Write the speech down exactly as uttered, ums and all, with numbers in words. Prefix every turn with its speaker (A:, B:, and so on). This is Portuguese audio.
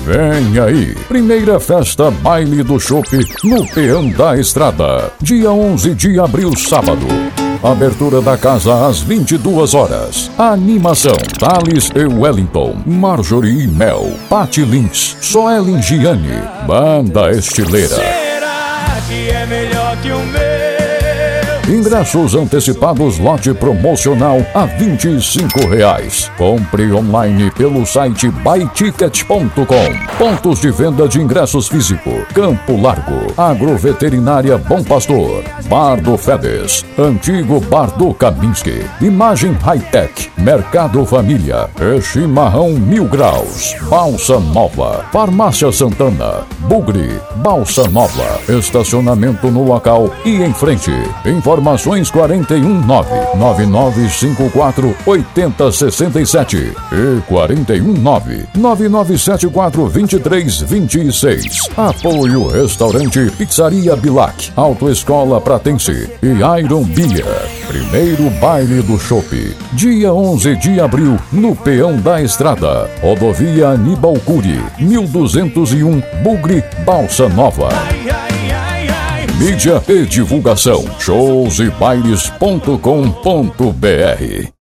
A: Vem aí, primeira festa Baile do Chopp no Peão da Estrada, dia onze de abril, sábado. Abertura da casa às vinte e duas horas. Animação: Thales e Wellington, Marjorie e Mel, Patti Lins, Soelen Gianni, Banda Estileira.
B: Será que é melhor que o meu?
A: Ingressos antecipados lote promocional a vinte e cinco reais. Compre online pelo site buy ticket ponto com. Pontos de venda de ingressos físico: Campo Largo, Agroveterinária Bom Pastor, Bar do Febes, Antigo Bar do Kaminski, Imagem High-Tech, Mercado Família, e Chimarrão Mil Graus, Balsa Nova, Farmácia Santana, Bugre, Balsa Nova. Estacionamento no local e em frente. Informações quarenta e um nove nove nove cinco quatro oito zero seis sete e quarenta e um nove nove nove sete quatro dois três dois seis. Apoio Restaurante Pizzaria Bilac, Autoescola Pratense e Iron Beer. Primeiro Baile do Chopp, dia onze de abril, no Peão da Estrada, Rodovia Aníbal Cury, mil duzentos e um, Bugre, Balsa Nova. Mídia e divulgação: shows e bailes ponto com ponto br.